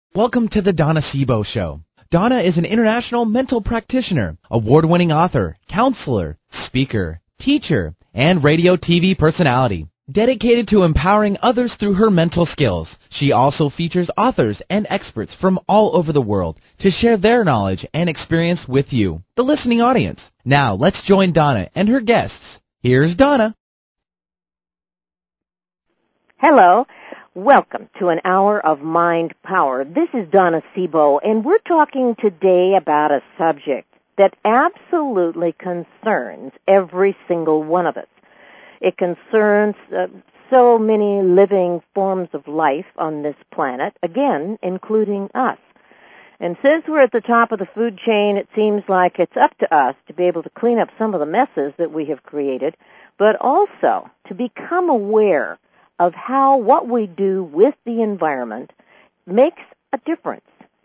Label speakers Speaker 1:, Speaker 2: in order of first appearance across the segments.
Speaker 1: Welcome to the Donna Sebo Show. Donna is an international mental practitioner, award-winning author, counselor, speaker, teacher, and radio TV personality. Dedicated to empowering others through her mental skills, she also features authors and experts from all over the world to share their knowledge and experience with you, the listening audience. Now, let's join Donna and her guests. Here's Donna.
Speaker 2: Hello. Welcome to an hour of mind power. This is Donna Sebo, and we're talking today about a subject that absolutely concerns every single one of us. It concerns so many living forms of life on this planet, again, including us. And since we're at the top of the food chain, it seems like it's up to us to be able to clean up some of the messes that we have created, but also to become aware of how what we do with the environment makes a difference.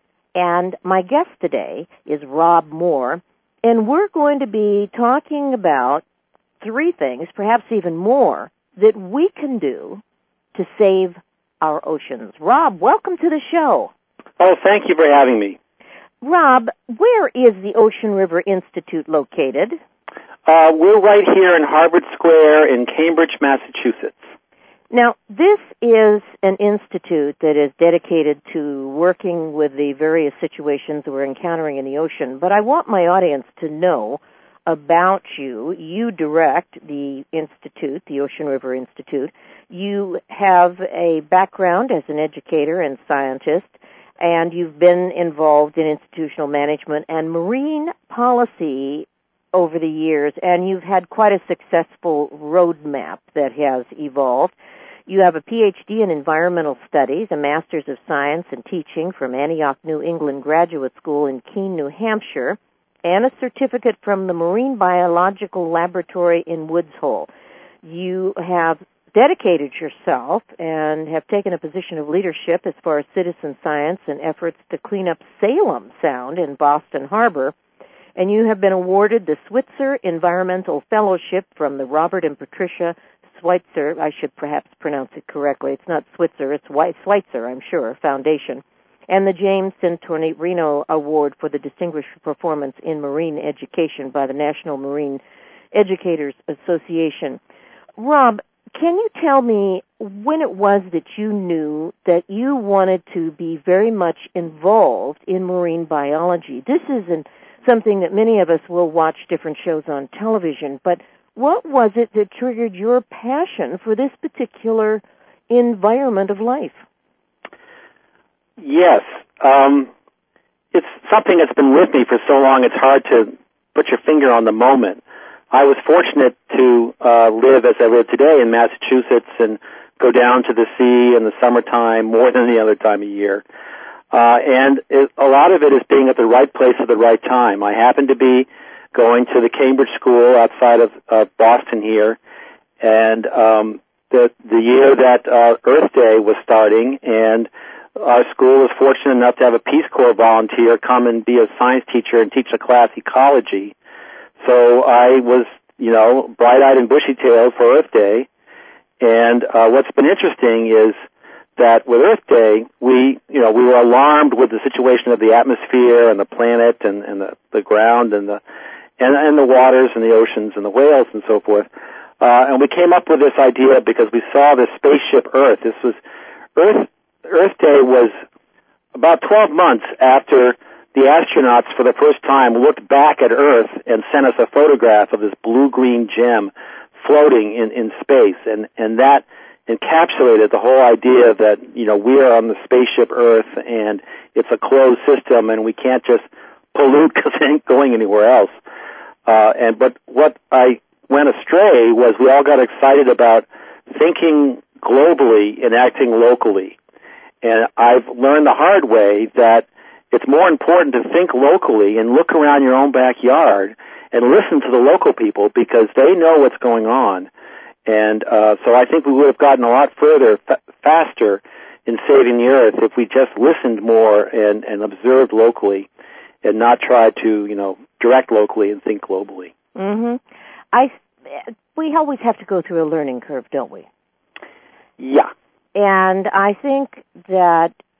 Speaker 2: And my guest today is Rob Moore, and we're going to be talking about three things, perhaps even more, that we can do to save our oceans. Rob, welcome to the show.
Speaker 3: Oh, thank you for having me.
Speaker 2: Rob, where is the Ocean River Institute located?
Speaker 3: We're right here in Harvard Square in Cambridge, Massachusetts.
Speaker 2: Now, this is an institute that is dedicated to working with the various situations that we're encountering in the ocean, but I want my audience to know about you. You direct the institute, the Ocean River Institute. You have a background as an educator and scientist, and you've been involved in institutional management and marine policy over the years, and you've had quite a successful roadmap that has evolved. You have a PhD in environmental studies, a master's of science and teaching from Antioch, New England Graduate School in Keene, New Hampshire, and a certificate from the Marine Biological Laboratory in Woods Hole. You have dedicated yourself and have taken a position of leadership as far as citizen science and efforts to clean up Salem Sound in Boston Harbor. And you have been awarded the Switzer Environmental Fellowship from the Robert and Patricia Schweitzer, I should perhaps pronounce it correctly. It's not Switzer, it's Schweitzer, I'm sure, Foundation. And the James Centorino Award for the Distinguished Performance in Marine Education by the National Marine Educators Association. Rob, can you tell me when it was that you knew that you wanted to be very much involved in marine biology? This isn't something that many of us will watch different shows on television, but what was it that triggered your passion for this particular environment of life?
Speaker 3: Yes. It's something that's been with me for so long it's hard to put your finger on the moment. I was fortunate to live as I live today in Massachusetts and go down to the sea in the summertime more than any other time of year. A lot of it is being at the right place at the right time. I happened to be going to the Cambridge School outside of Boston here, and the year that Earth Day was starting, and our school was fortunate enough to have a Peace Corps volunteer come and be a science teacher and teach a class ecology. So I was, bright-eyed and bushy-tailed for Earth Day, and what's been interesting is that with Earth Day, we were alarmed with the situation of the atmosphere and the planet and the ground and the waters and the oceans and the whales and so forth. And we came up with this idea because we saw the spaceship Earth. This was Earth Day was about 12 months after the astronauts for the first time looked back at Earth and sent us a photograph of this blue-green gem floating in space. And that encapsulated the whole idea that, we are on the spaceship Earth and it's a closed system and we can't just pollute because it ain't going anywhere else. But what I went astray was we all got excited about thinking globally and acting locally. And I've learned the hard way that it's more important to think locally and look around your own backyard and listen to the local people because they know what's going on. And so I think we would have gotten a lot further faster in saving the earth if we just listened more and observed locally and not tried to, direct locally and think globally.
Speaker 2: Mm-hmm. We always have to go through a learning curve, don't we?
Speaker 3: Yeah.
Speaker 2: And I think that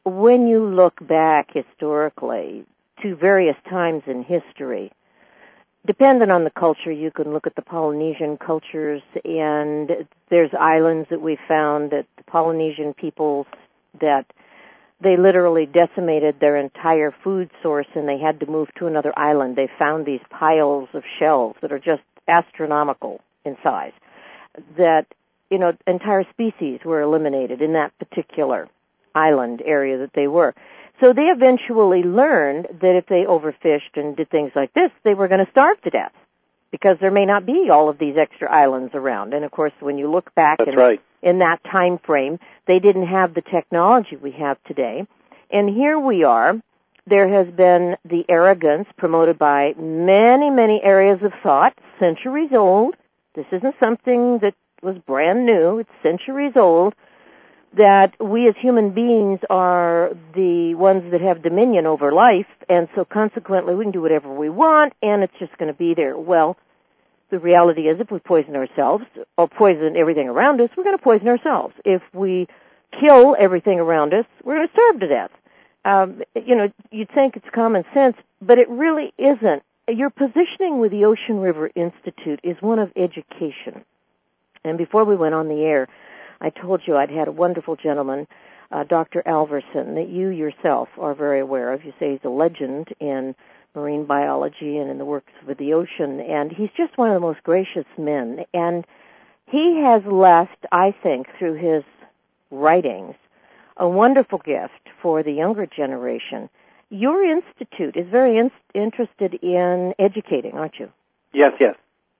Speaker 2: when you look back historically to various times in history, depending on the culture, you can look at the Polynesian cultures, and there's islands that we found that the Polynesian peoples that they literally decimated their entire food source and they had to move to another island. They found these piles of shells that are just astronomical in size, that, you know, entire species were eliminated in that particular island area that they were. So they eventually learned that if they overfished and did things like this, they were going to starve to death because there may not be all of these extra islands around. And, of course, when you look back in that time frame, they didn't have the technology we have today. And here we are. There has been the arrogance promoted by many, many areas of thought, centuries old. This isn't something that was brand new. It's centuries old, that we as human beings are the ones that have dominion over life, and so consequently we can do whatever we want, and it's just going to be there. Well, the reality is if we poison ourselves or poison everything around us, we're going to poison ourselves. If we kill everything around us, we're going to starve to death. You know, you'd think it's common sense, but it really isn't. Your positioning with the Ocean River Institute is one of education. And before we went on the air, I told you I'd had a wonderful gentleman, Dr. Alverson, that you yourself are very aware of. You say he's a legend in marine biology and in the works of the ocean, and he's just one of the most gracious men. And he has left, I think, through his writings, a wonderful gift for the younger generation. Your institute is very interested in educating, aren't you?
Speaker 3: Yes, yes.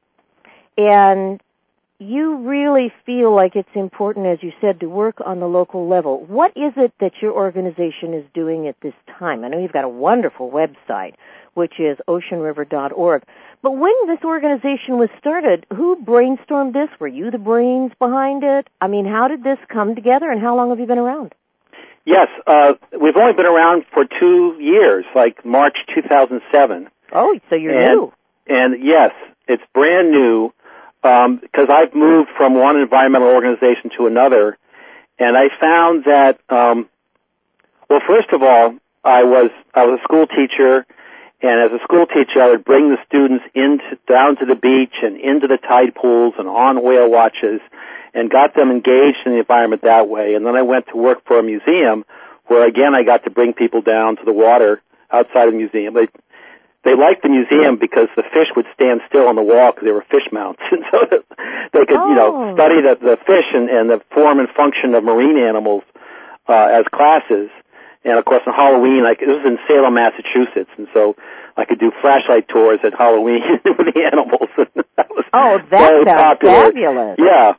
Speaker 2: And you really feel like it's important, as you said, to work on the local level. What is it that your organization is doing at this time? I know you've got a wonderful website, which is oceanriver.org. But when this organization was started, who brainstormed this? Were you the brains behind it? I mean, how did this come together, and how long have you been around?
Speaker 3: Yes, we've only been around for 2 years, like March 2007.
Speaker 2: Oh, so you're new.
Speaker 3: And yes, it's brand new. Because I've moved from one environmental organization to another, and I found that, well, first of all, I was a school teacher, and as a school teacher, I would bring the students down to the beach and into the tide pools and on whale watches, and got them engaged in the environment that way. And then I went to work for a museum, where again I got to bring people down to the water outside of the museum. They liked the museum because the fish would stand still on the wall because they were fish mounts, and so that they could, study the fish and the form and function of marine animals as classes. And of course, on Halloween, this was in Salem, Massachusetts, and so I could do flashlight tours at Halloween with the animals. That was very popular.
Speaker 2: Fabulous!
Speaker 3: Yeah,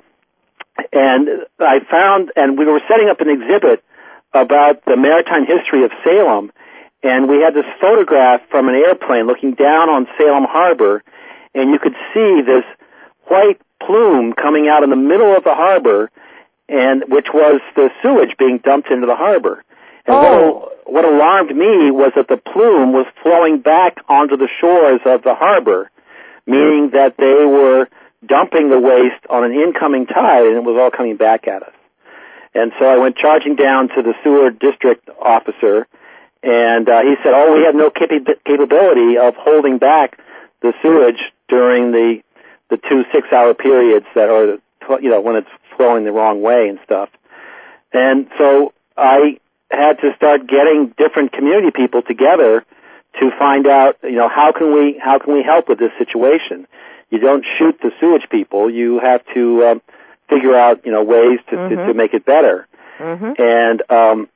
Speaker 3: and I found, and we were setting up an exhibit about the maritime history of Salem. And we had this photograph from an airplane looking down on Salem Harbor, and you could see this white plume coming out in the middle of the harbor, and which was the sewage being dumped into the harbor. And what alarmed me was that the plume was flowing back onto the shores of the harbor, meaning that they were dumping the waste on an incoming tide, and it was all coming back at us. And so I went charging down to the sewer district officer, and he said, we have no capability of holding back the sewage during the 2 6-hour periods that are, when it's flowing the wrong way and stuff. And so I had to start getting different community people together to find out, how can we help with this situation? You don't shoot the sewage people. You have to figure out, ways to make it better. Mm-hmm.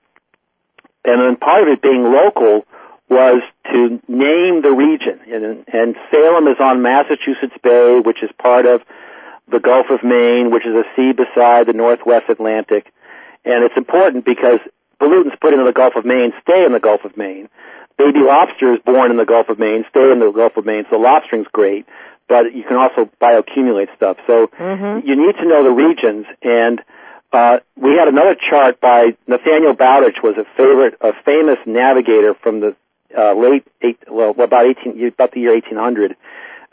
Speaker 3: And then part of it being local was to name the region. And Salem is on Massachusetts Bay, which is part of the Gulf of Maine, which is a sea beside the Northwest Atlantic. And it's important because pollutants put into the Gulf of Maine stay in the Gulf of Maine. Baby lobsters born in the Gulf of Maine stay in the Gulf of Maine, so lobstering's great, but you can also bioaccumulate stuff. So you need to know the regions, and we had another chart by Nathaniel Bowditch, was a famous navigator from the about the year 1800.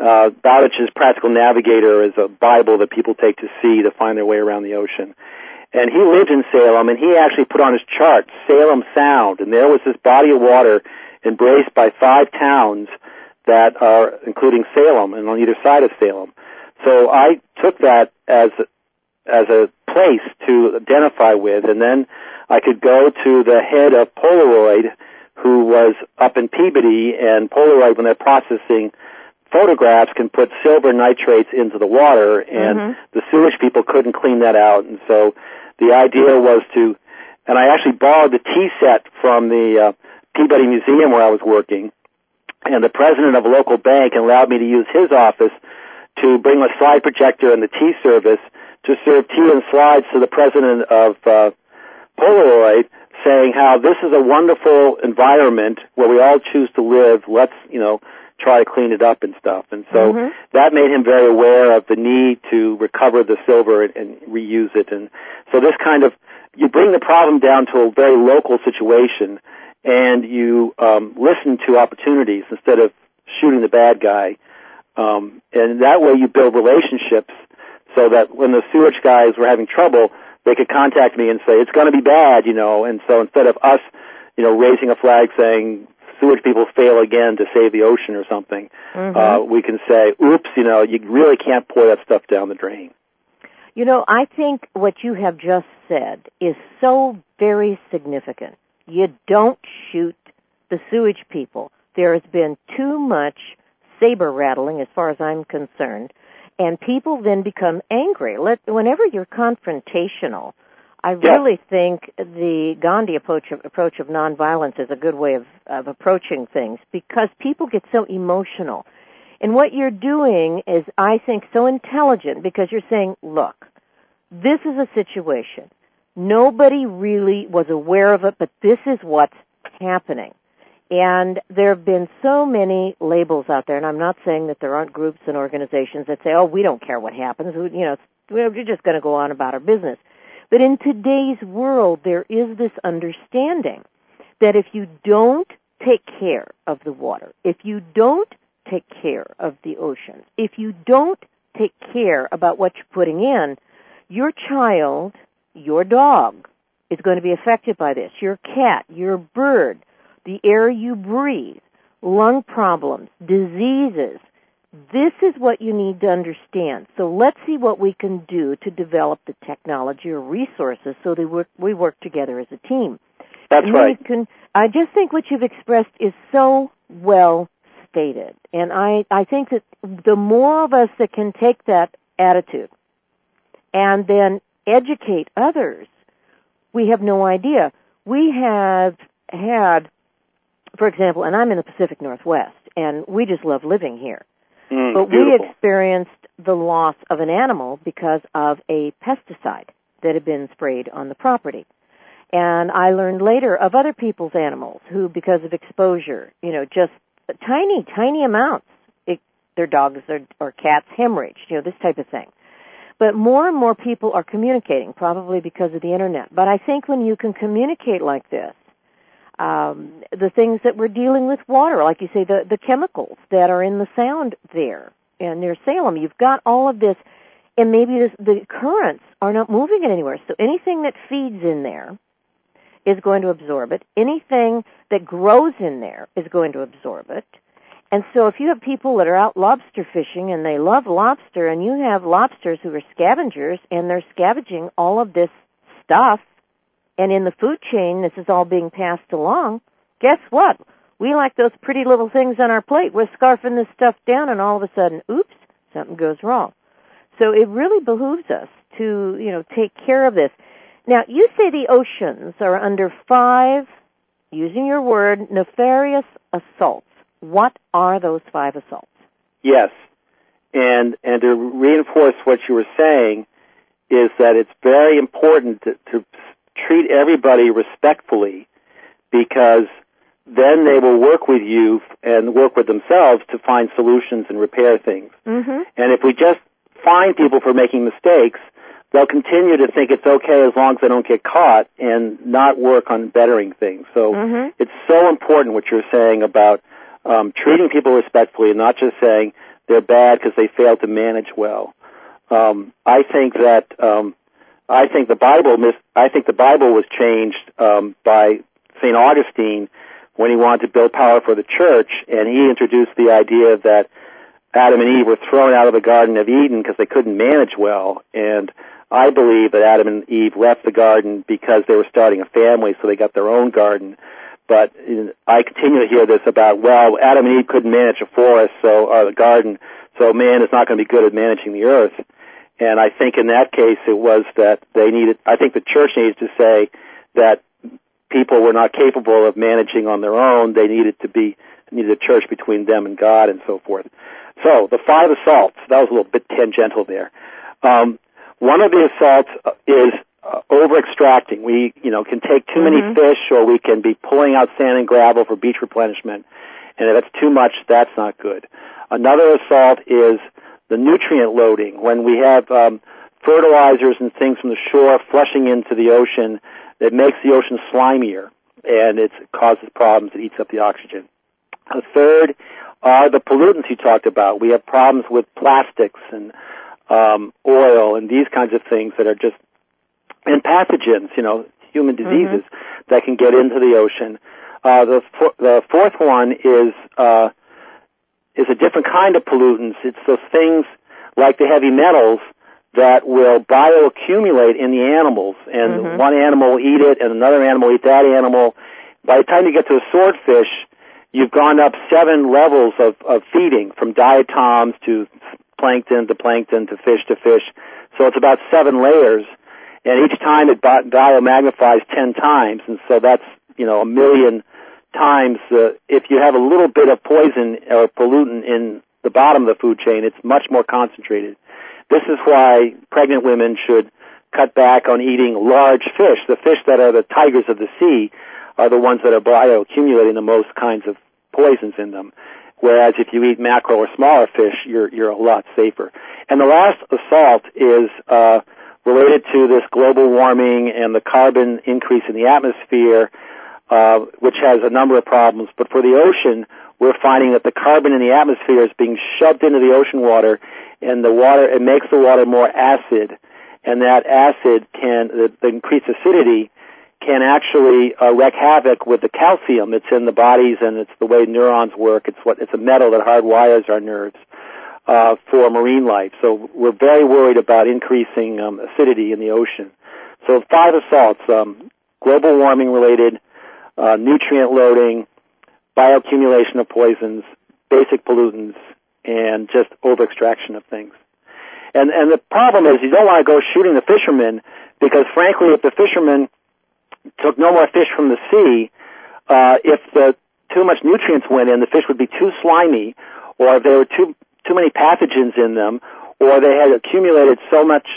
Speaker 3: Bowditch's Practical Navigator is a Bible that people take to sea to find their way around the ocean. And he lived in Salem, and he actually put on his chart Salem Sound, and there was this body of water embraced by 5 towns that are, including Salem, and on either side of Salem. So I took that as a place to identify with, and then I could go to the head of Polaroid, who was up in Peabody, and Polaroid, when they're processing photographs, can put silver nitrates into the water, and the sewage people couldn't clean that out. And so the idea was to, and I actually borrowed the tea set from the Peabody Museum where I was working, and the president of a local bank allowed me to use his office to bring a slide projector and the tea service to serve tea and slides to the president of Polaroid, saying how this is a wonderful environment where we all choose to live. Let's, try to clean it up and stuff. And so that made him very aware of the need to recover the silver and reuse it. And so this kind of, you bring the problem down to a very local situation, and you listen to opportunities instead of shooting the bad guy. And that way you build relationships so that when the sewage guys were having trouble, they could contact me and say, it's going to be bad, And so instead of us, raising a flag saying, sewage people fail again to save the ocean or something, we can say, oops, you really can't pour that stuff down the drain.
Speaker 2: I think what you have just said is so very significant. You don't shoot the sewage people. There has been too much saber rattling as far as I'm concerned, and people then become angry. Whenever you're confrontational, I really think the Gandhi approach of nonviolence is a good way of approaching things, because people get so emotional. And what you're doing is, I think, so intelligent, because you're saying, look, this is a situation. Nobody really was aware of it, but this is what's happening. And there have been so many labels out there, and I'm not saying that there aren't groups and organizations that say, oh, we don't care what happens. We're just going to go on about our business. But in today's world, there is this understanding that if you don't take care of the water, if you don't take care of the ocean, if you don't take care about what you're putting in, your child, your dog, is going to be affected by this. Your cat, your bird, the air you breathe, lung problems, diseases. This is what you need to understand. So let's see what we can do to develop the technology or resources so that we work together as a team.
Speaker 3: That's right.
Speaker 2: I just think what you've expressed is so well stated. And I think that the more of us that can take that attitude and then educate others, we have no idea. We have had, for example, and I'm in the Pacific Northwest, and we just love living here. But
Speaker 3: beautiful.
Speaker 2: We experienced the loss of an animal because of a pesticide that had been sprayed on the property. And I learned later of other people's animals who, because of exposure, just tiny amounts, their dogs or cats hemorrhaged, this type of thing. But more and more people are communicating, probably because of the Internet. But I think when you can communicate like this, the things that we're dealing with water, like you say, the chemicals that are in the sound there and near Salem, you've got all of this, and maybe the currents are not moving it anywhere. So anything that feeds in there is going to absorb it. Anything that grows in there is going to absorb it. And so if you have people that are out lobster fishing and they love lobster, and you have lobsters who are scavengers and they're scavenging all of this stuff, and in the food chain, this is all being passed along, guess what? We like those pretty little things on our plate. We're scarfing this stuff down, and all of a sudden, oops, something goes wrong. So it really behooves us to, take care of this. Now, you say the oceans are under 5, using your word, nefarious assaults. What are those 5 assaults?
Speaker 3: Yes. And to reinforce what you were saying is that it's very important to treat everybody respectfully, because then they will work with you and work with themselves to find solutions and repair things. And if we just fine people for making mistakes, they'll continue to think it's okay as long as they don't get caught and not work on bettering things. So it's so important what you're saying about treating people respectfully and not just saying they're bad because they failed to manage well. I think that I think the Bible was changed by St. Augustine when he wanted to build power for the church, and he introduced the idea that Adam and Eve were thrown out of the Garden of Eden because they couldn't manage well, and I believe that Adam and Eve left the garden because they were starting a family, so they got their own garden. But I continue to hear this about, well, Adam and Eve couldn't manage a forest, or the garden, so man is not going to be good at managing the earth. And I think in that case it was that I think the church needed to say that people were not capable of managing on their own. They needed a church between them and God and so forth. So, the 5 assaults, that was a little bit tangential there. One of the assaults is over-extracting. We, can take too many fish, or we can be pulling out sand and gravel for beach replenishment. And if it's too much, that's not good. Another assault is the nutrient loading. When we have fertilizers and things from the shore flushing into the ocean, it makes the ocean slimier, and it causes problems. It eats up the oxygen. A third are the pollutants you talked about. We have problems with plastics and oil and these kinds of things that are just, and pathogens, human diseases that can get into the ocean. The fourth one is a different kind of pollutants. It's those things like the heavy metals that will bioaccumulate in the animals, and one animal will eat it, and another animal will eat that animal. By the time you get to a swordfish, you've gone up 7 levels of feeding, from diatoms to plankton to fish. So it's about 7 layers, and each time it biomagnifies 10 times, and so that's, 1 million times. If you have a little bit of poison or pollutant in the bottom of the food chain, it's much more concentrated. This is why pregnant women should cut back on eating large fish. The fish that are the tigers of the sea are the ones that are bioaccumulating the most kinds of poisons in them. Whereas if you eat mackerel or smaller fish, you're a lot safer. And the last assault is related to this global warming and the carbon increase in the atmosphere, which has a number of problems. But for the ocean, we're finding that the carbon in the atmosphere is being shoved into the ocean water, and it makes the water more acid, and that acid the increased acidity can actually wreak havoc with the calcium that's in the bodies, and it's the way neurons work. It's a metal that hardwires our nerves for marine life. So we're very worried about increasing acidity in the ocean. So 5 assaults: global warming related, nutrient loading, bioaccumulation of poisons, basic pollutants, and just over-extraction of things. And the problem is you don't want to go shooting the fishermen, because frankly, if the fishermen took no more fish from the sea, if too much nutrients went in, the fish would be too slimy, or if there were too many pathogens in them, or they had accumulated so much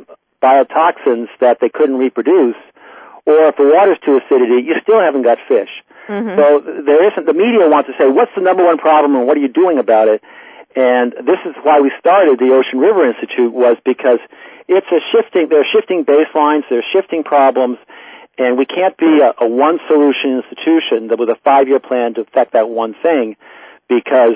Speaker 3: biotoxins that they couldn't reproduce, or if the water's too acidic, you still haven't got fish. So the media wants to say, what's the number one problem and what are you doing about it? And this is why we started the Ocean River Institute, was because they're shifting baselines, they're shifting problems, and we can't be a one-solution institution with a 5-year plan to affect that one thing, because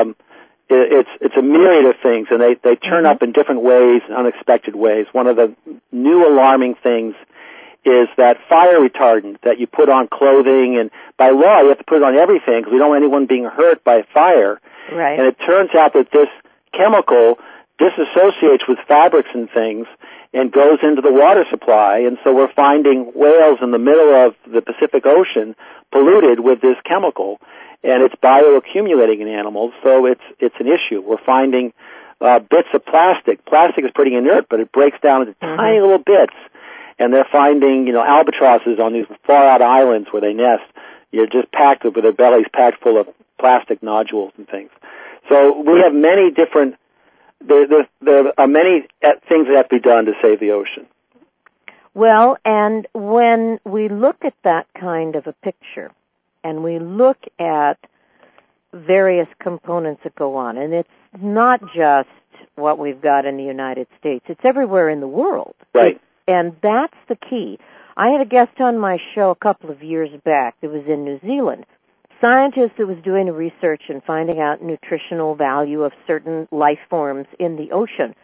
Speaker 3: it's a myriad of things, and they turn up in different ways, unexpected ways. One of the new alarming things is that fire retardant that you put on clothing, and by law you have to put it on everything because we don't want anyone being hurt by fire.
Speaker 2: Right.
Speaker 3: And it turns out that this chemical disassociates with fabrics and things and goes into the water supply, and so we're finding whales in the middle of the Pacific Ocean polluted with this chemical, and it's bioaccumulating in animals, so it's an issue. We're finding bits of plastic. Plastic is pretty inert, but it breaks down into tiny little bits, and they're finding, albatrosses on these far-out islands where they nest. You're just packed with their bellies packed full of plastic nodules and things. So we have many different, there are many things that have to be done to save the ocean.
Speaker 2: Well, and when we look at that kind of a picture, and we look at various components that go on, and it's not just what we've got in the United States, it's everywhere in the world.
Speaker 3: Right.
Speaker 2: And that's the key. I had a guest on my show a couple of years back that was in New Zealand, scientist that was doing research and finding out nutritional value of certain life forms in the ocean.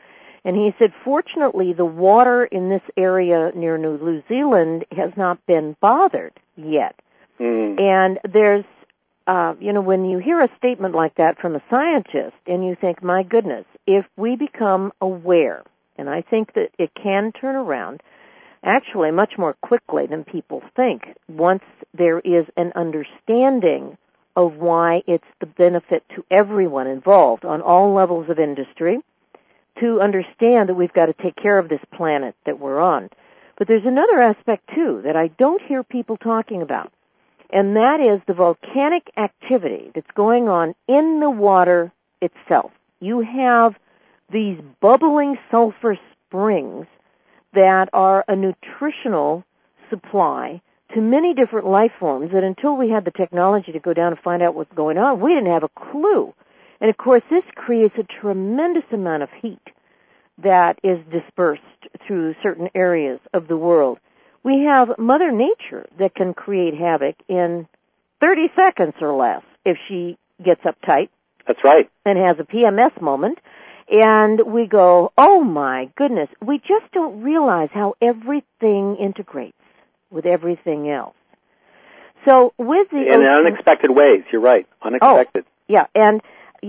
Speaker 2: And he said, fortunately, the water in this area near New Zealand has not been bothered yet. And there's, when you hear a statement like that from a scientist and you think, my goodness, if we become aware, and I think that it can turn around actually much more quickly than people think once there is an understanding of why it's the benefit to everyone involved on all levels of industry to understand that we've got to take care of this planet that we're on. But there's another aspect, too, that I don't hear people talking about, and that is the volcanic activity that's going on in the water itself. You have these bubbling sulfur springs that are a nutritional supply to many different life forms that until we had the technology to go down and find out what's going on, we didn't have a clue. And, of course, this creates a tremendous amount of heat that is dispersed through certain areas of the world. We have Mother Nature that can create havoc in 30 seconds or less if she gets uptight.
Speaker 3: That's right.
Speaker 2: And has a PMS moment. And we go, oh, my goodness, we just don't realize how everything integrates with everything else. So with the
Speaker 3: in unexpected ways, you're right, unexpected.
Speaker 2: Oh, yeah, and,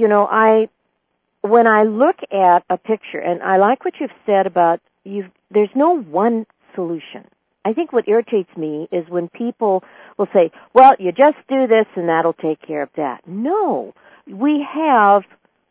Speaker 2: when I look at a picture, and I like what you've said about there's no one solution. I think what irritates me is when people will say, well, you just do this and that'll take care of that. No, we have,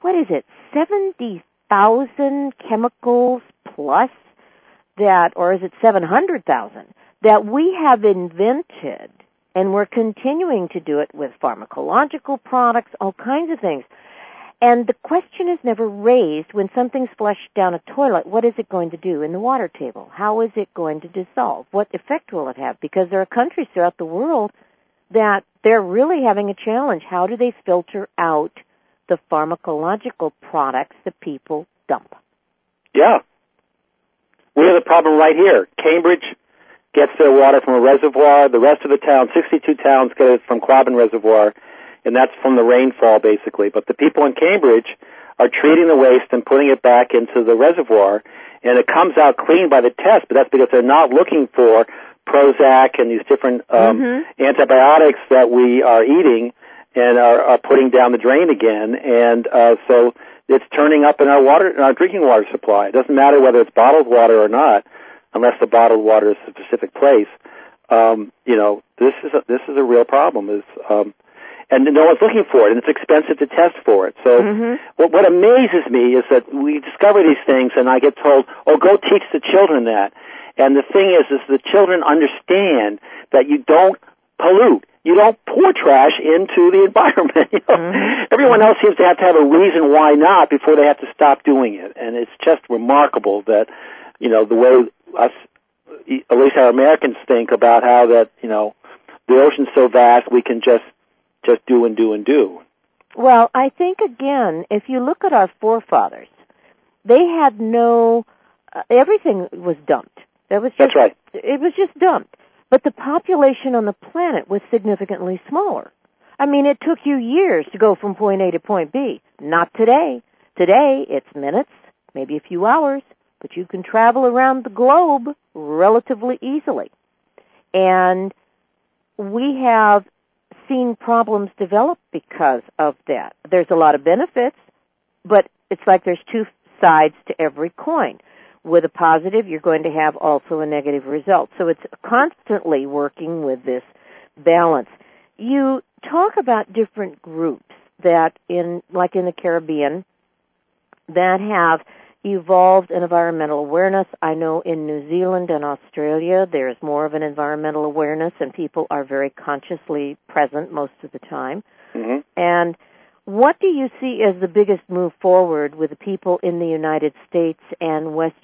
Speaker 2: 70,000 chemicals plus that, or is it 700,000, that we have invented, and we're continuing to do it with pharmacological products, all kinds of things. And the question is never raised when something's flushed down a toilet, what is it going to do in the water table? How is it going to dissolve? What effect will it have? Because there are countries throughout the world that they're really having a challenge. How do they filter out the pharmacological products that people dump?
Speaker 3: Yeah. We have a problem right here. Cambridge gets their water from a reservoir. The rest of the town, 62 towns, get it from Quabbin Reservoir, and that's from the rainfall, basically. But the people in Cambridge are treating the waste and putting it back into the reservoir, and it comes out clean by the test, but that's because they're not looking for Prozac and these different antibiotics that we are eating and are putting down the drain again. And so it's turning up in our drinking water supply. It doesn't matter whether it's bottled water or not, unless the bottled water is a specific place. This is a real problem. And no one's looking for it, and it's expensive to test for it. So what amazes me is that we discover these things, and I get told, go teach the children that. And the thing is the children understand that you don't pollute. You don't pour trash into the environment. Everyone else seems to have a reason why not before they have to stop doing it. And it's just remarkable that, the way us, at least our Americans, think about how that, the ocean's so vast we can just do and do and do.
Speaker 2: Well, I think, again, if you look at our forefathers, they had everything was dumped. That's
Speaker 3: right.
Speaker 2: It was just dumped. But the population on the planet was significantly smaller. I mean, it took you years to go from point A to point B. Not today. Today, it's minutes, maybe a few hours, but you can travel around the globe relatively easily. And we have seen problems develop because of that. There's a lot of benefits, but it's like there's two sides to every coin. With a positive, you're going to have also a negative result. So it's constantly working with this balance. You talk about different groups that like in the Caribbean, that have evolved an environmental awareness. I know in New Zealand and Australia, there's more of an environmental awareness, and people are very consciously present most of the time. And what do you see as the biggest move forward with the people in the United States and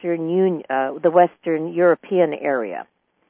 Speaker 2: the Western European area?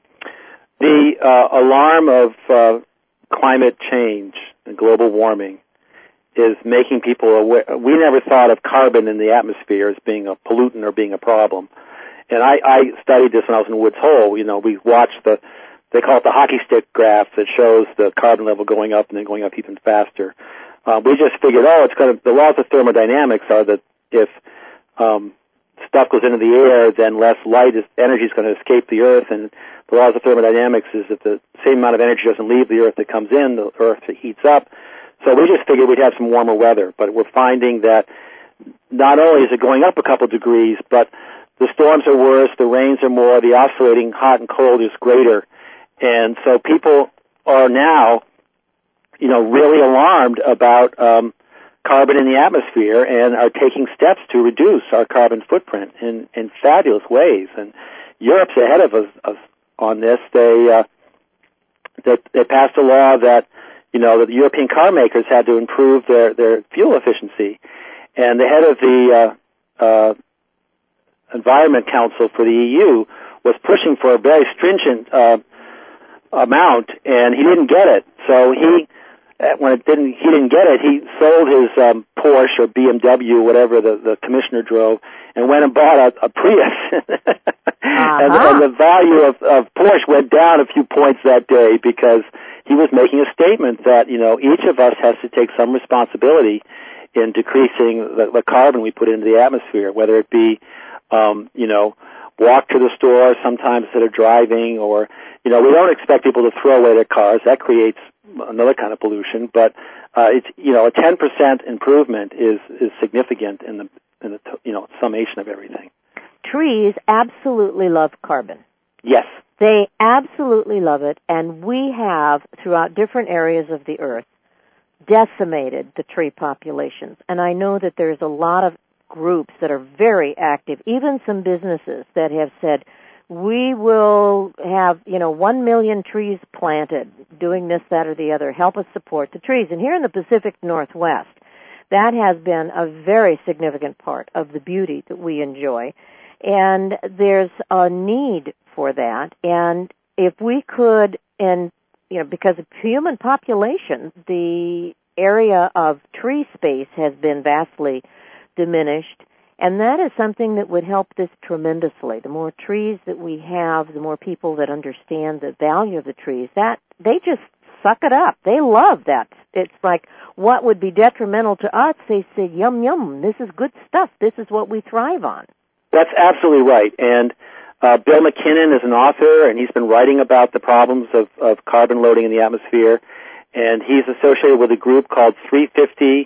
Speaker 3: The alarm of climate change and global warming is making people aware. We never thought of carbon in the atmosphere as being a pollutant or being a problem. And I studied this when I was in Woods Hole. We watched they call it the hockey stick graph that shows the carbon level going up and then going up even faster. We just figured, the laws of thermodynamics are that if stuff goes into the air, then less energy is going to escape the Earth, and the laws of thermodynamics is that the same amount of energy doesn't leave the Earth that comes in, the Earth heats up. So we just figured we'd have some warmer weather, but we're finding that not only is it going up a couple degrees, but the storms are worse, the rains are more, the oscillating hot and cold is greater, and so people are now, really alarmed about carbon in the atmosphere and are taking steps to reduce our carbon footprint in fabulous ways. And Europe's ahead of us on this. They passed a law that that the European car makers had to improve their fuel efficiency, and the head of the Environment Council for the EU was pushing for a very stringent amount, and he didn't get it. So he didn't get it, he sold his Porsche or BMW, whatever the commissioner drove, and went and bought a Prius. and the value of Porsche went down a few points that day because he was making a statement that, each of us has to take some responsibility in decreasing the carbon we put into the atmosphere, whether it be, walk to the store sometimes instead of driving, or, we don't expect people to throw away their cars. That creates another kind of pollution, but it's a 10% improvement is significant in the summation of everything.
Speaker 2: Trees absolutely love carbon.
Speaker 3: Yes.
Speaker 2: They absolutely love it, and we have, throughout different areas of the earth, decimated the tree populations. And I know that there's a lot of groups that are very active, even some businesses that have said, we will have, 1 million trees planted, doing this, that, or the other. Help us support the trees. And here in the Pacific Northwest, that has been a very significant part of the beauty that we enjoy. And there's a need for that. And if we could, because of human population, the area of tree space has been vastly diminished. And that is something that would help this tremendously. The more trees that we have, the more people that understand the value of the trees, that they just suck it up. They love that. It's like what would be detrimental to us, they say, yum, yum, this is good stuff. This is what we thrive on.
Speaker 3: That's absolutely right. And Bill McKinnon is an author, and he's been writing about the problems of carbon loading in the atmosphere. And he's associated with a group called 350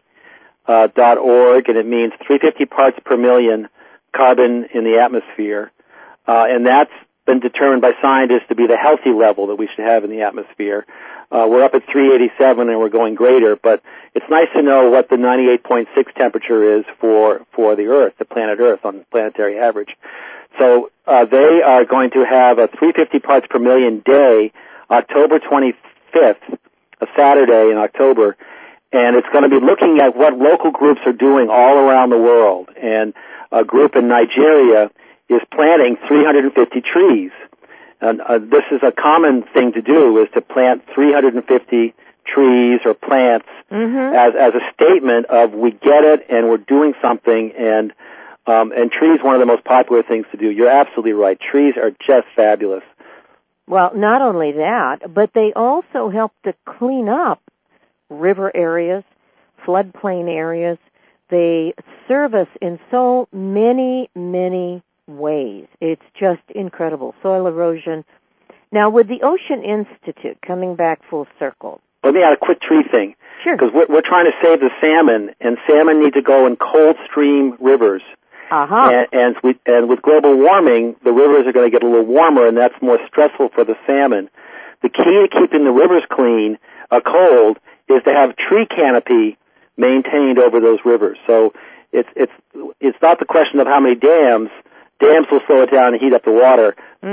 Speaker 3: .org, and it means 350 parts per million carbon in the atmosphere, and that's been determined by scientists to be the healthy level that we should have in the atmosphere. We're up at 387 and we're going greater, but it's nice to know what the 98.6 temperature is for the Earth, the planet Earth, on planetary average. So they are going to have a 350 parts per million day, October 25th, a Saturday in October, and it's going to be looking at what local groups are doing all around the world. And a group in Nigeria is planting 350 trees. And this is a common thing to do, is to plant 350 trees or plants as a statement of we get it and we're doing something. And trees, one of the most popular things to do. You're absolutely right. Trees are just fabulous.
Speaker 2: Well, not only that, but they also help to clean up river areas, floodplain areas. They serve us in so many, many ways. It's just incredible. Soil erosion. Now, with the Ocean Institute, coming back full circle.
Speaker 3: Let me add a quick tree thing.
Speaker 2: Sure.
Speaker 3: Because we're trying to save the salmon, and salmon need to go in cold stream rivers. And with global warming, the rivers are going to get a little warmer, and that's more stressful for the salmon. The key to keeping the rivers clean, cold, is to have tree canopy maintained over those rivers. So it's not the question of how many dams. Dams will slow it down and heat up the water,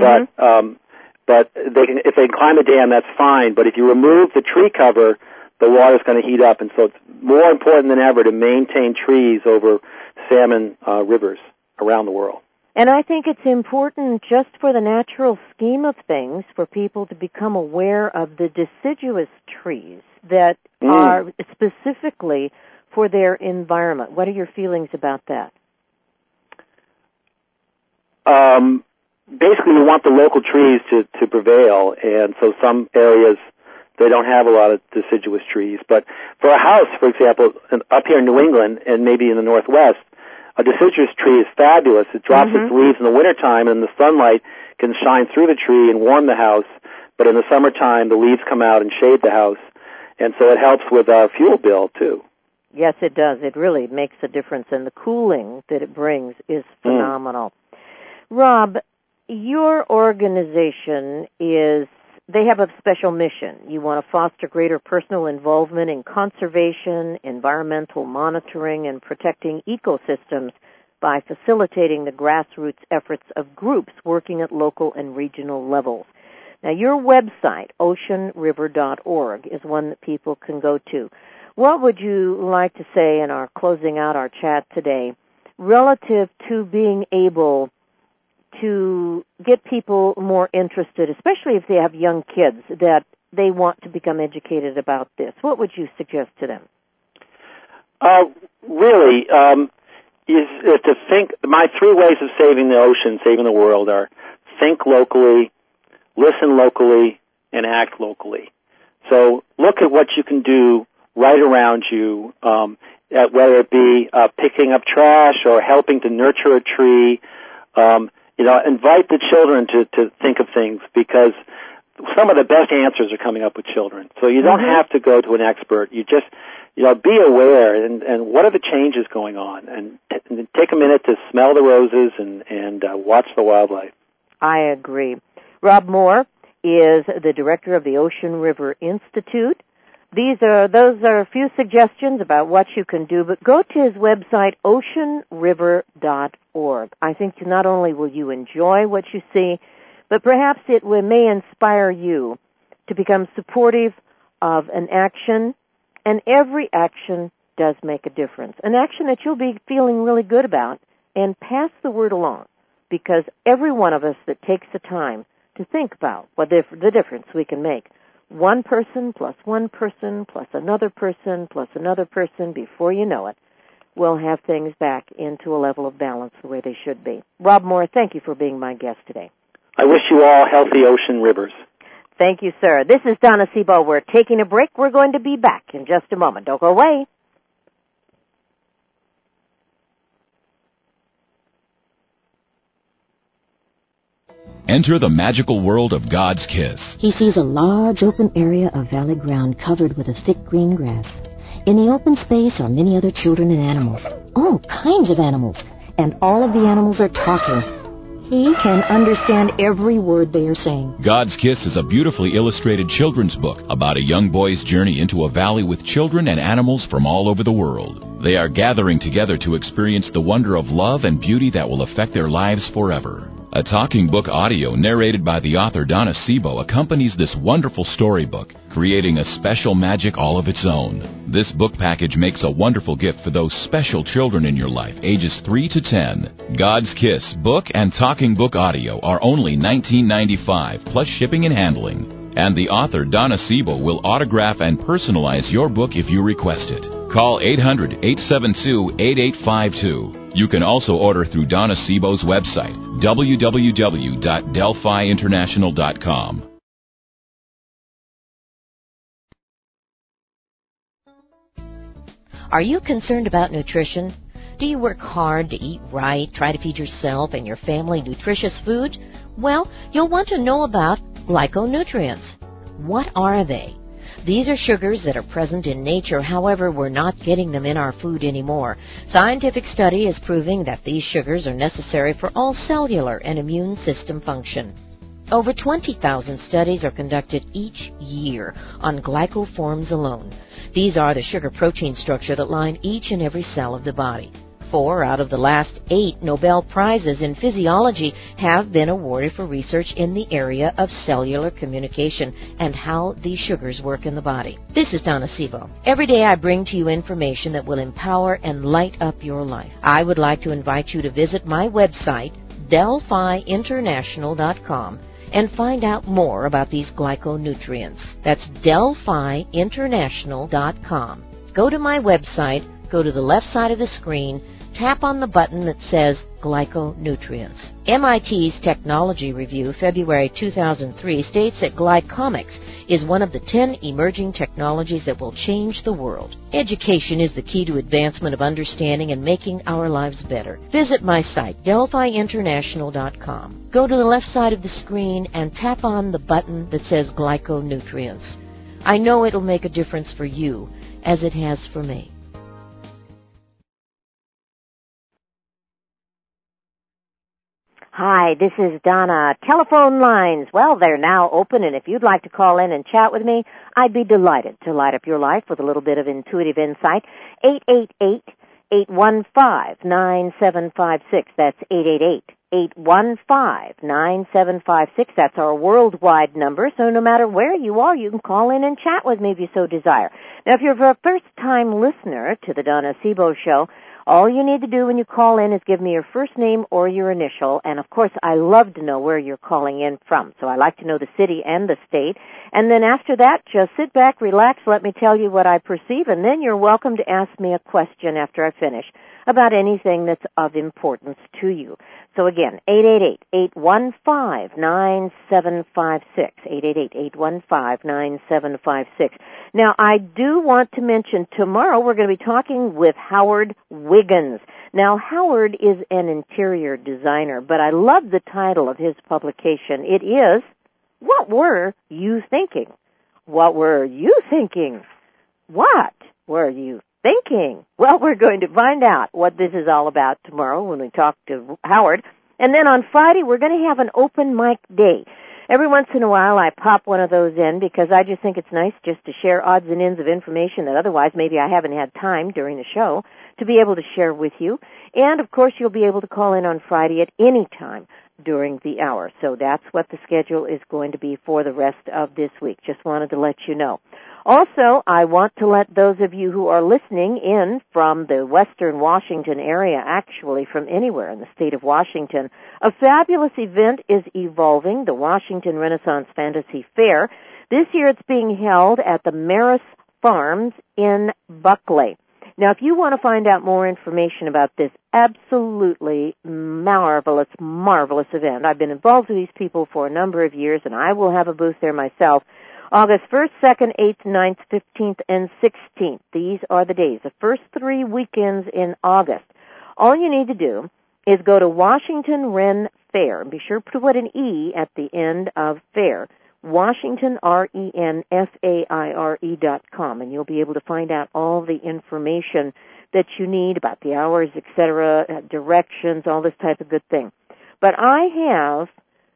Speaker 3: but if they climb a dam, that's fine. But if you remove the tree cover, the water's going to heat up, and so it's more important than ever to maintain trees over salmon rivers around the world.
Speaker 2: And I think it's important just for the natural scheme of things for people to become aware of the deciduous trees that are specifically for their environment. What are your feelings about that?
Speaker 3: Basically, we want the local trees to prevail, and so some areas, they don't have a lot of deciduous trees. But for a house, for example, up here in New England and maybe in the Northwest, a deciduous tree is fabulous. It drops its leaves in the wintertime, and the sunlight can shine through the tree and warm the house. But in the summertime, the leaves come out and shade the house. And so it helps with our fuel bill, too.
Speaker 2: Yes, it does. It really makes a difference, and the cooling that it brings is phenomenal. Rob, your organization they have a special mission. You want to foster greater personal involvement in conservation, environmental monitoring, and protecting ecosystems by facilitating the grassroots efforts of groups working at local and regional levels. Now, your website, oceanriver.org, is one that people can go to. What would you like to say in our closing out our chat today relative to being able to get people more interested, especially if they have young kids, that they want to become educated about this? What would you suggest to them?
Speaker 3: Really, is to think, my 3 ways of saving the ocean, saving the world, are think locally, listen locally, and act locally. So look at what you can do right around you, whether it be picking up trash or helping to nurture a tree. Invite the children to think of things, because some of the best answers are coming up with children. So you don't have to go to an expert. You just, be aware and what are the changes going on, and take a minute to smell the roses and watch the wildlife. I
Speaker 2: agree. Rob Moore is the director of the Ocean River Institute. Those are a few suggestions about what you can do, but go to his website, oceanriver.org. I think not only will you enjoy what you see, but perhaps it may inspire you to become supportive of an action, and every action does make a difference. An action that you'll be feeling really good about, and pass the word along, because every one of us that takes the time to think about the difference we can make. One person plus one person plus another person plus another person, before you know it, we'll have things back into a level of balance the way they should be. Rob Moore, thank you for being my guest today.
Speaker 3: I wish you all healthy ocean rivers.
Speaker 2: Thank you, sir. This is Donna Sebo. We're taking a break. We're going to be back in just a moment. Don't go away.
Speaker 4: Enter the magical world of God's Kiss.
Speaker 5: He sees a large open area of valley ground covered with a thick green grass. In the open space are many other children and animals, all kinds of animals, and all of the animals are talking. He can understand every word they are saying.
Speaker 4: God's Kiss is a beautifully illustrated children's book about a young boy's journey into a valley with children and animals from all over the world. They are gathering together to experience the wonder of love and beauty that will affect their lives forever. A talking book audio narrated by the author Donna Sebo accompanies this wonderful storybook, creating a special magic all of its own. This book package makes a wonderful gift for those special children in your life, ages 3 to 10. God's Kiss book and talking book audio are only $19.95 plus shipping and handling. And the author Donna Sebo will autograph and personalize your book if you request it. Call 800-872-8852. You can also order through Donna Sebo's website, www.delphiinternational.com.
Speaker 5: Are you concerned about nutrition? Do you work hard to eat right, try to feed yourself and your family nutritious food? Well, you'll want to know about glyconutrients. What are they? These are sugars that are present in nature, however, we're not getting them in our food anymore. Scientific study is proving that these sugars are necessary for all cellular and immune system function. Over 20,000 studies are conducted each year on glycoforms alone. These are the sugar-protein structure that line each and every cell of the body. 4 out of the last 8 Nobel Prizes in physiology have been awarded for research in the area of cellular communication and how these sugars work in the body. This is Donna Sebo. Every day I bring to you information that will empower and light up your life. I would like to invite you to visit my website, DelphiInternational.com, and find out more about these glyconutrients. That's DelphiInternational.com. Go to my website, go to the left side of the screen, tap on the button that says Glyconutrients. MIT's Technology Review, February 2003, states that glycomics is one of the 10 emerging technologies that will change the world. Education is the key to advancement of understanding and making our lives better. Visit my site, DelphiInternational.com. Go to the left side of the screen and tap on the button that says Glyconutrients. I know it'll make a difference for you, as it has for me.
Speaker 2: Hi, this is Donna. Telephone lines, well, they're now open, and if you'd like to call in and chat with me, I'd be delighted to light up your life with a little bit of intuitive insight. 888-815-9756. That's 888-815-9756. That's our worldwide number, so no matter where you are, you can call in and chat with me if you so desire. Now, if you're a first-time listener to the Donna Sebo Show, all you need to do when you call in is give me your first name or your initial, and of course I love to know where you're calling in from, so I like to know the city and the state. And then after that, just sit back, relax, let me tell you what I perceive, and then you're welcome to ask me a question after I finish about anything that's of importance to you. So again, 888-815-9756, 888-815-9756. Now, I do want to mention tomorrow we're going to be talking with Howard Wiggins. Now, Howard is an interior designer, but I love the title of his publication. It is, What Were You Thinking? What were you thinking? What were you thinking? Well, we're going to find out what this is all about tomorrow when we talk to Howard. And then on Friday, we're going to have an open mic day. Every once in a while, I pop one of those in because I just think it's nice just to share odds and ends of information that otherwise maybe I haven't had time during the show to be able to share with you. And, of course, you'll be able to call in on Friday at any time during the hour. So that's what the schedule is going to be for the rest of this week. Just wanted to let you know. Also, I want to let those of you who are listening in from the Western Washington area, actually from anywhere in the state of Washington, a fabulous event is evolving, the Washington Renaissance Fantasy Fair. This year it's being held at the Maris Farms in Buckley. Now, if you want to find out more information about this absolutely marvelous event, I've been involved with these people for a number of years, and I will have a booth there myself. August 1st, 2nd, 8th, 9th, 15th, and 16th. These are the days, the first 3 weekends in August. All you need to do is go to Washington Ren Fair, and be sure to put an E at the end of fair, Washington, RENFAIRE.com, and you'll be able to find out all the information that you need about the hours, etc., directions, all this type of good thing. But I have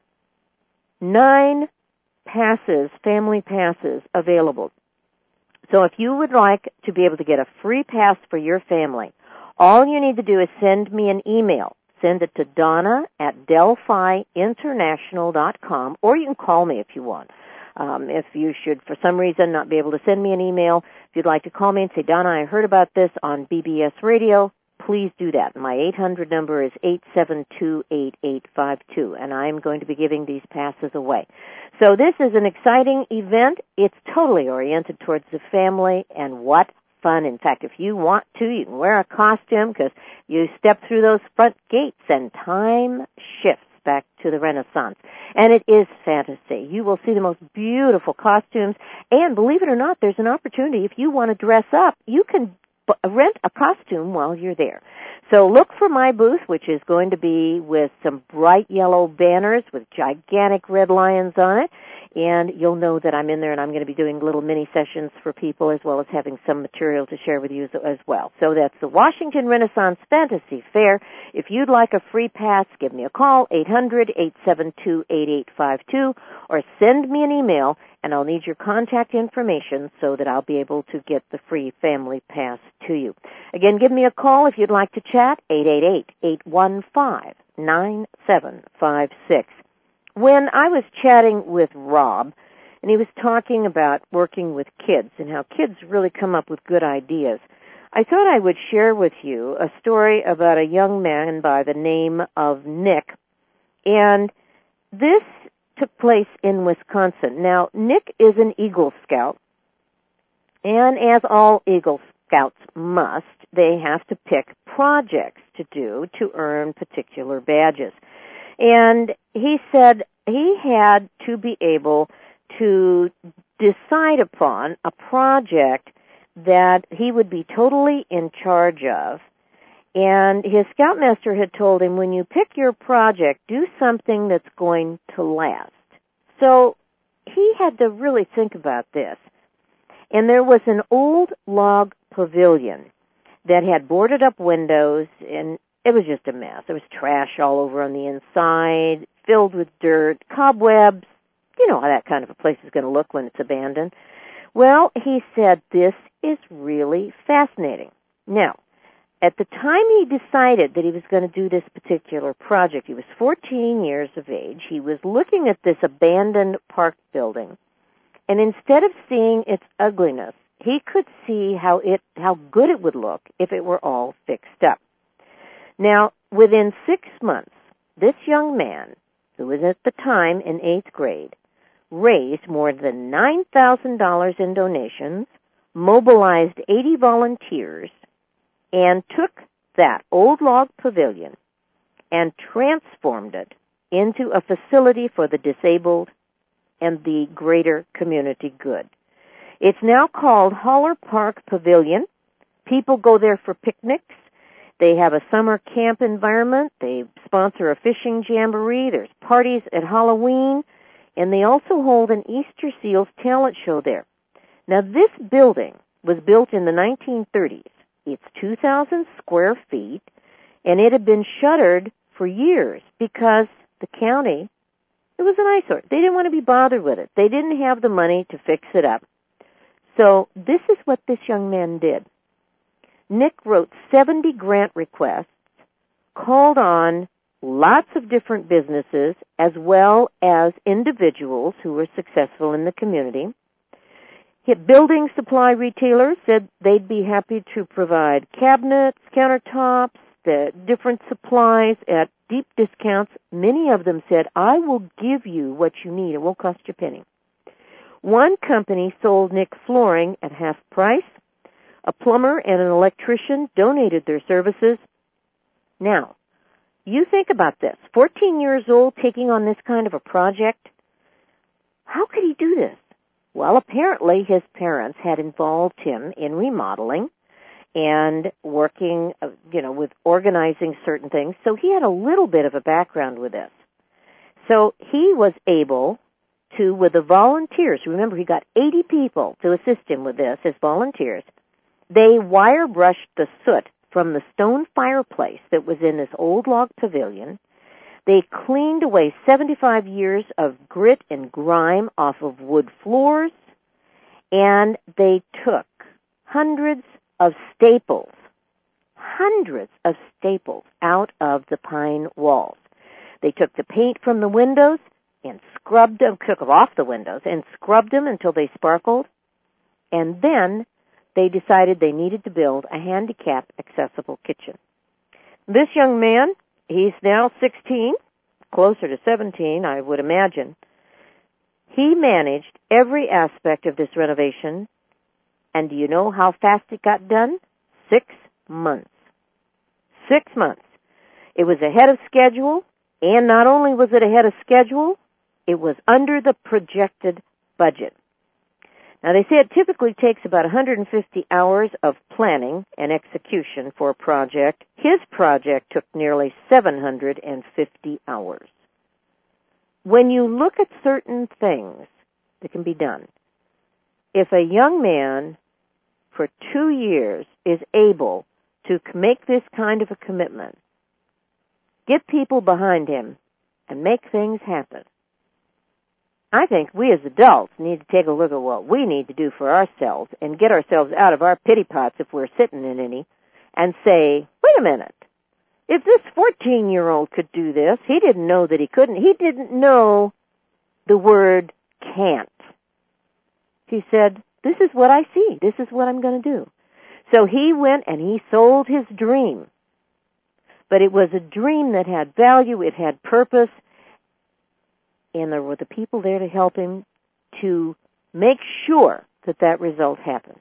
Speaker 2: 9 passes, family passes, available. So if you would like to be able to get a free pass for your family, all you need to do is send me an email. Send it to Donna at DelphiInternational.com, or you can call me if you want. If you should, for some reason, not be able to send me an email, if you'd like to call me and say, Donna, I heard about this on BBS Radio, please do that. My 800 number is 872-8852, and I'm going to be giving these passes away. So this is an exciting event. It's totally oriented towards the family, and what fun. In fact, if you want to, you can wear a costume because you step through those front gates and time shifts back to the Renaissance. And it is fantasy. You will see the most beautiful costumes, and believe it or not, there's an opportunity. If you want to dress up, you can rent a costume while you're there. So look for my booth, which is going to be with some bright yellow banners with gigantic red lions on it, and you'll know that I'm in there, and I'm going to be doing little mini sessions for people as well as having some material to share with you as well. So that's the Washington Renaissance Fantasy Fair. If you'd like a free pass, give me a call, 800-872-8852, or send me an email, and I'll need your contact information so that I'll be able to get the free family pass to you. Again, give me a call if you'd like to chat, 888-815-9756. When I was chatting with Rob, and he was talking about working with kids and how kids really come up with good ideas, I thought I would share with you a story about a young man by the name of Nick. And this took place in Wisconsin. Now, Nick is an Eagle Scout, and as all Eagle Scouts must, they have to pick projects to do to earn particular badges. And he said he had to be able to decide upon a project that he would be totally in charge of. And his scoutmaster had told him, when you pick your project, do something that's going to last. So he had to really think about this. And there was an old log pavilion that had boarded up windows, and it was just a mess. There was trash all over on the inside, filled with dirt, cobwebs. You know how that kind of a place is going to look when it's abandoned. Well, he said, this is really fascinating. Now, at the time he decided that he was going to do this particular project, he was 14 years of age. He was looking at this abandoned park building, and instead of seeing its ugliness, he could see how good it would look if it were all fixed up. Now, within 6 months, this young man, who was at the time in 8th grade, raised more than $9,000 in donations, mobilized 80 volunteers, and took that old log pavilion and transformed it into a facility for the disabled and the greater community good. It's now called Holler Park Pavilion. People go there for picnics. They have a summer camp environment. They sponsor a fishing jamboree. There's parties at Halloween. And they also hold an Easter Seals talent show there. Now, this building was built in the 1930s. It's 2,000 square feet, and it had been shuttered for years because the county, it was an eyesore. They didn't want to be bothered with it. They didn't have the money to fix it up. So this is what this young man did. Nick wrote 70 grant requests, called on lots of different businesses as well as individuals who were successful in the community. Building supply retailers said they'd be happy to provide cabinets, countertops, the different supplies at deep discounts. Many of them said, I will give you what you need. It won't cost you a penny. One company sold Nick flooring at half price. A plumber and an electrician donated their services. Now, you think about this. 14 years old, taking on this kind of a project. How could he do this? Well, apparently his parents had involved him in remodeling and working, with organizing certain things. So he had a little bit of a background with this. So he was able to, with the volunteers, remember he got 80 people to assist him with this as volunteers. They wire brushed the soot from the stone fireplace that was in this old log pavilion. They cleaned away 75 years of grit and grime off of wood floors, and they took hundreds of staples out of the pine walls. They took the paint from the windows and scrubbed them, took them off the windows and scrubbed them until they sparkled, and then they decided they needed to build a handicap-accessible kitchen. This young man, he's now 16, closer to 17, I would imagine. He managed every aspect of this renovation, and do you know how fast it got done? 6 months. 6 months. It was ahead of schedule, and not only was it ahead of schedule, it was under the projected budget. Now, they say it typically takes about 150 hours of planning and execution for a project. His project took nearly 750 hours. When you look at certain things that can be done, if a young man for 2 years is able to make this kind of a commitment, get people behind him, and make things happen, I think we as adults need to take a look at what we need to do for ourselves and get ourselves out of our pity pots if we're sitting in any and say, wait a minute, if this 14-year-old could do this, he didn't know that he couldn't. He didn't know the word can't. He said, this is what I see. This is what I'm going to do. So he went and he sold his dream. But it was a dream that had value, it had purpose, and there were the people there to help him to make sure that that result happened.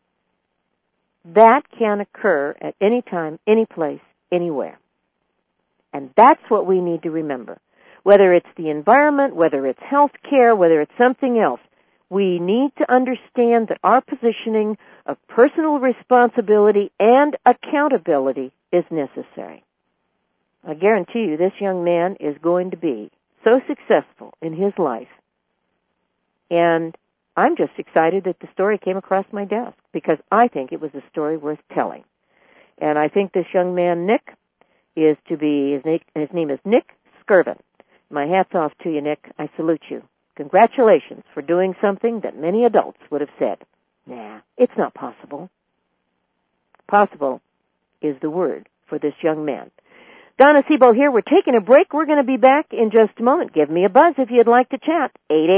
Speaker 2: That can occur at any time, any place, anywhere. And that's what we need to remember. Whether it's the environment, whether it's health care, whether it's something else, We need to understand that our positioning of personal responsibility and accountability is necessary. I guarantee you this young man is going to be so successful in his life. And I'm just excited that the story came across my desk because I think it was a story worth telling. And I think this young man, Nick, his name is Nick Skirvin. My hat's off to you, Nick. I salute you. Congratulations for doing something that many adults would have said, nah, it's not possible. Possible is the word for this young man. Donna Sebo here. We're taking a break. We're going to be back in just a moment. Give me a buzz if you'd like to chat.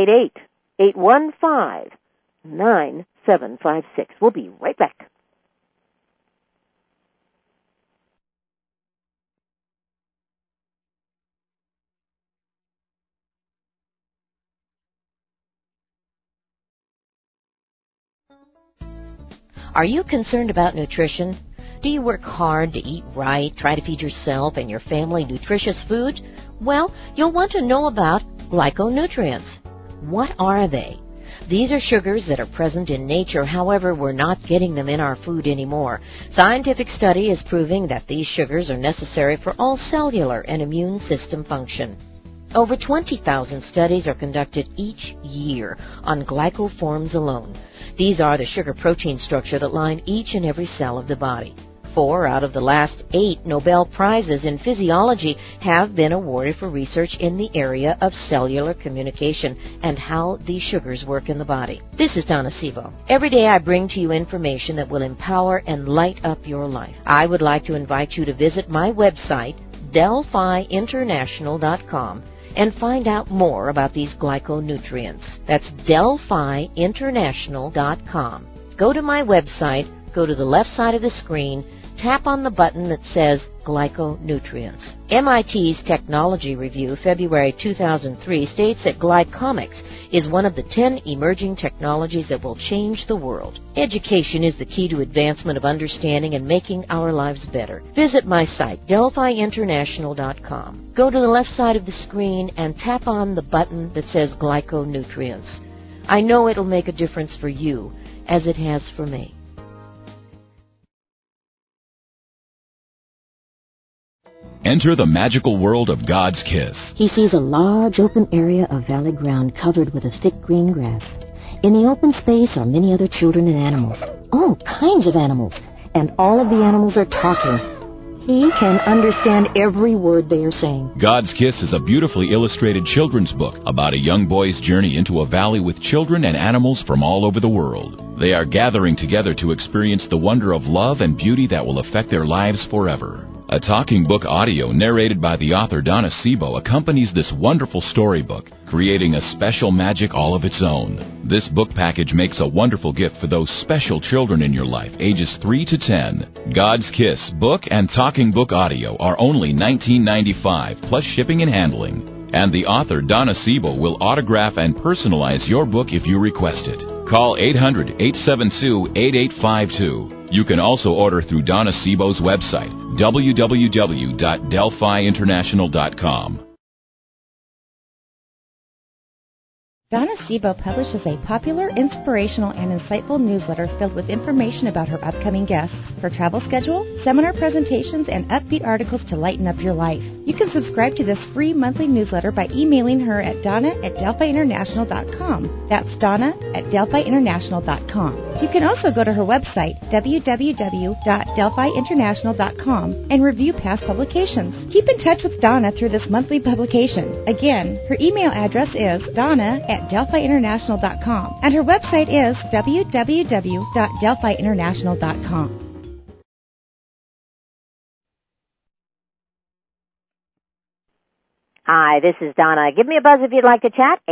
Speaker 2: 888-815-9756. We'll be right back.
Speaker 5: Are you concerned about nutrition? Do you work hard to eat right, try to feed yourself and your family nutritious food? Well, you'll want to know about glyconutrients. What are they? These are sugars that are present in nature, however, we're not getting them in our food anymore. Scientific study is proving that these sugars are necessary for all cellular and immune system function. Over 20,000 studies are conducted each year on glycoforms alone. These are the sugar-protein structure that line each and every cell of the body. 4 out of the last 8 Nobel Prizes in physiology have been awarded for research in the area of cellular communication and how these sugars work in the body. This is Donna Sebo. Every day I bring to you information that will empower and light up your life. I would like to invite you to visit my website, DelphiInternational.com, and find out more about these glyconutrients. That's DelphiInternational.com. Go to my website, go to the left side of the screen, tap on the button that says glyconutrients. MIT's Technology Review, February 2003, states that glycomics is one of the 10 emerging technologies that will change the world. Education is the key to advancement of understanding and making our lives better. Visit my site, DelphiInternational.com. Go to the left side of the screen and tap on the button that says glyconutrients. I know it'll make a difference for you, as it has for me.
Speaker 4: Enter the magical world of God's Kiss.
Speaker 6: He sees a large open area of valley ground covered with a thick green grass. In the open space are many other children and animals, all kinds of animals, and all of the animals are talking. He can understand every word they are saying.
Speaker 4: God's Kiss is a beautifully illustrated children's book about a young boy's journey into a valley with children and animals from all over the world. They are gathering together to experience the wonder of love and beauty that will affect their lives forever. A talking book audio narrated by the author Donna Sebo accompanies this wonderful storybook, creating a special magic all of its own. This book package makes a wonderful gift for those special children in your life, ages 3 to 10. God's Kiss book and talking book audio are only $19.95 plus shipping and handling. And the author Donna Sebo will autograph and personalize your book if you request it. Call 800-872-8852. You can also order through Donna Sebo's website, www.DelphiInternational.com.
Speaker 7: Donna Sebo publishes a popular, inspirational, and insightful newsletter filled with information about her upcoming guests, her travel schedule, seminar presentations, and upbeat articles to lighten up your life. You can subscribe to this free monthly newsletter by emailing her at donna@DelphiInternational.com. That's donna@DelphiInternational.com. You can also go to her website, www.DelphiInternational.com, and review past publications. Keep in touch with Donna through this monthly publication. Again, her email address is donna@DelphiInternational.com, and her website is www.DelphiInternational.com.
Speaker 2: Hi, this is Donna. Give me a buzz if you'd like to chat,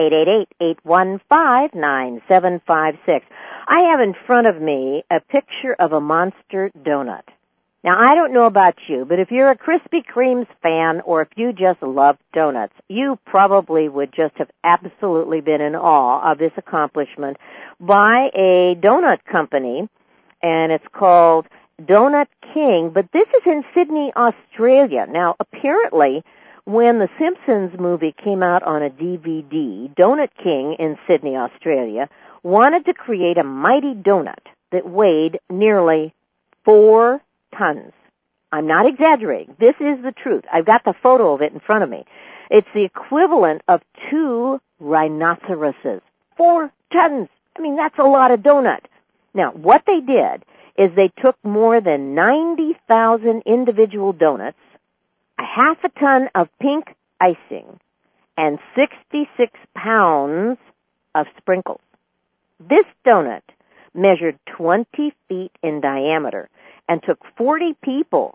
Speaker 2: 888-815-9756. I have in front of me a picture of a monster donut. Now, I don't know about you, but if you're a Krispy Kreme's fan or if you just love donuts, you probably would just have absolutely been in awe of this accomplishment by a donut company, and it's called Donut King, but this is in Sydney, Australia. Now, apparently, when the Simpsons movie came out on a DVD, Donut King in Sydney, Australia, wanted to create a mighty donut that weighed nearly 4 tons. I'm not exaggerating. This is the truth. I've got the photo of it in front of me. It's the equivalent of 2 rhinoceroses. 4 tons. I mean, that's a lot of donut. Now, what they did is they took more than 90,000 individual donuts, a half a ton of pink icing, and 66 pounds of sprinkles. This donut measured 20 feet in diameter and took 40 people,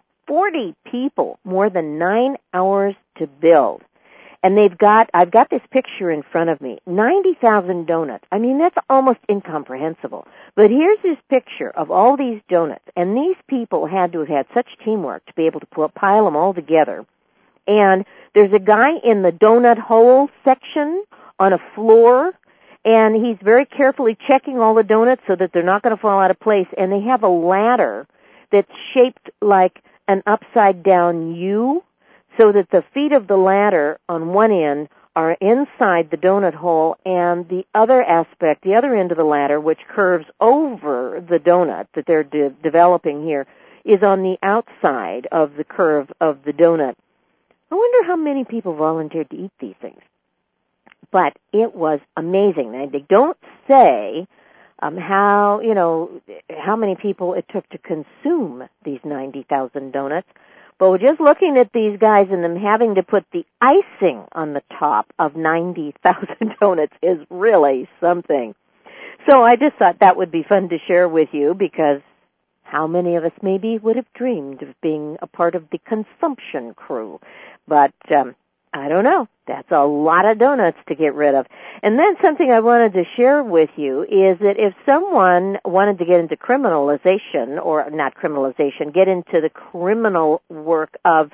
Speaker 2: more than 9 hours to build. And I've got this picture in front of me, 90,000 donuts. I mean, that's almost incomprehensible. But here's this picture of all these donuts, and these people had to have had such teamwork to be able to pile them all together. And there's a guy in the donut hole section on a floor, and he's very carefully checking all the donuts so that they're not going to fall out of place. And they have a ladder that's shaped like an upside-down U, so that the feet of the ladder on one end are inside the donut hole, and the other aspect, the other end of the ladder, which curves over the donut that they're developing here, is on the outside of the curve of the donut. I wonder how many people volunteered to eat these things. But it was amazing. Now, they don't say how many people it took to consume these 90,000 donuts. But we're just looking at these guys and them having to put the icing on the top of 90,000 donuts is really something. So I just thought that would be fun to share with you, because how many of us maybe would have dreamed of being a part of the consumption crew? But I don't know. That's a lot of donuts to get rid of. And then something I wanted to share with you is that if someone wanted to get into criminalization, or not criminalization, get into the criminal work of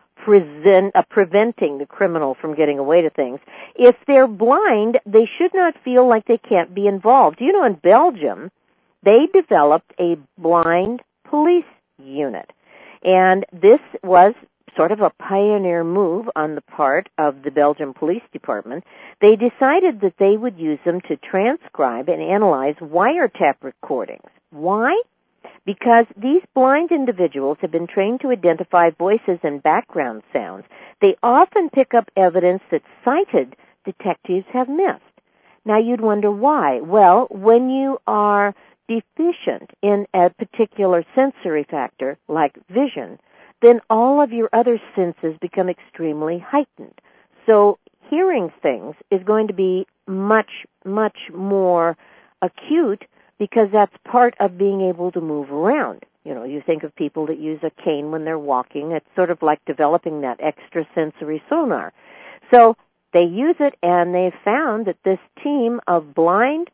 Speaker 2: preventing the criminal from getting away to things, if they're blind, they should not feel like they can't be involved. You know, in Belgium, they developed a blind police unit. And this was sort of a pioneer move on the part of the Belgian Police Department. They decided that they would use them to transcribe and analyze wiretap recordings. Why? Because these blind individuals have been trained to identify voices and background sounds. They often pick up evidence that sighted detectives have missed. Now, you'd wonder why. Well, when you are deficient in a particular sensory factor, like vision, then all of your other senses become extremely heightened. So hearing things is going to be much, much more acute, because that's part of being able to move around. You know, you think of people that use a cane when they're walking. It's sort of like developing that extrasensory sonar. So they use it, and they found that this team of blind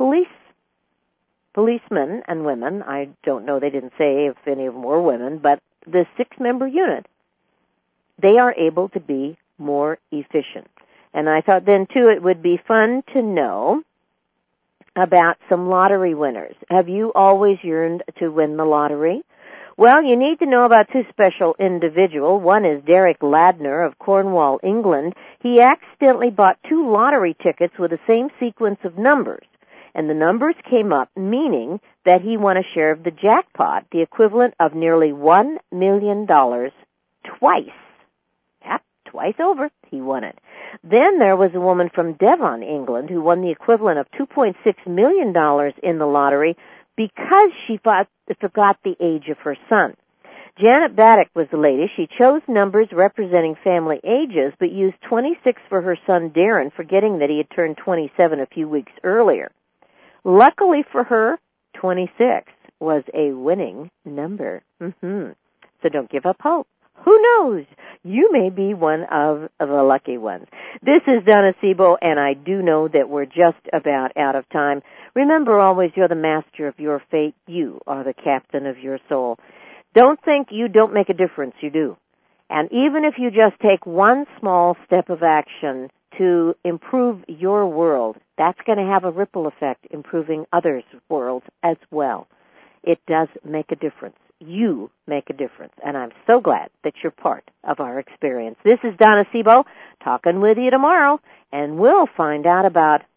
Speaker 2: policemen and women, I don't know, they didn't say if any of them were women, but the 6-member unit, they are able to be more efficient. And I thought then, too, it would be fun to know about some lottery winners. Have you always yearned to win the lottery? Well, you need to know about 2 special individuals. One is Derek Ladner of Cornwall, England. He accidentally bought 2 lottery tickets with the same sequence of numbers, and the numbers came up, meaning that he won a share of the jackpot, the equivalent of nearly $1 million twice. Yep, twice over, he won it. Then there was a woman from Devon, England, who won the equivalent of $2.6 million in the lottery because she forgot the age of her son. Janet Baddock was the latest. She chose numbers representing family ages, but used 26 for her son Darren, forgetting that he had turned 27 a few weeks earlier. Luckily for her, 26 was a winning number. So don't give up hope. Who knows? You may be one of the lucky ones. This is Donna Sebo, and I do know that we're just about out of time. Remember always, you're the master of your fate. You are the captain of your soul. Don't think you don't make a difference. You do. And even if you just take one small step of action to improve your world, that's going to have a ripple effect, improving others' worlds as well. It does make a difference. You make a difference, and I'm so glad that you're part of our experience. This is Donna Sebo talking with you tomorrow, and we'll find out about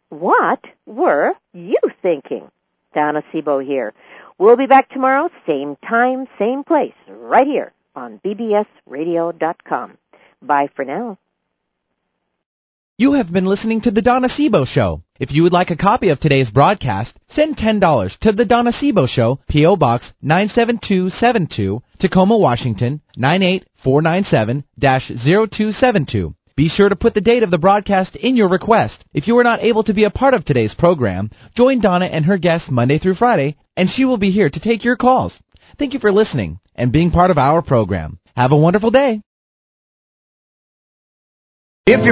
Speaker 2: What were you thinking? Donna Sebo here. We'll be back tomorrow, same time, same place, right here on bbsradio.com. Bye for now.
Speaker 1: You have been listening to The Donna Sebo Show. If you would like a copy of today's broadcast, send $10 to The Donna Sebo Show, P.O. Box 97272, Tacoma, Washington, 98497-0272. Be sure to put the date of the broadcast in your request. If you are not able to be a part of today's program, join Donna and her guests Monday through Friday, and she will be here to take your calls. Thank you for listening and being part of our program. Have a wonderful day.
Speaker 8: If you're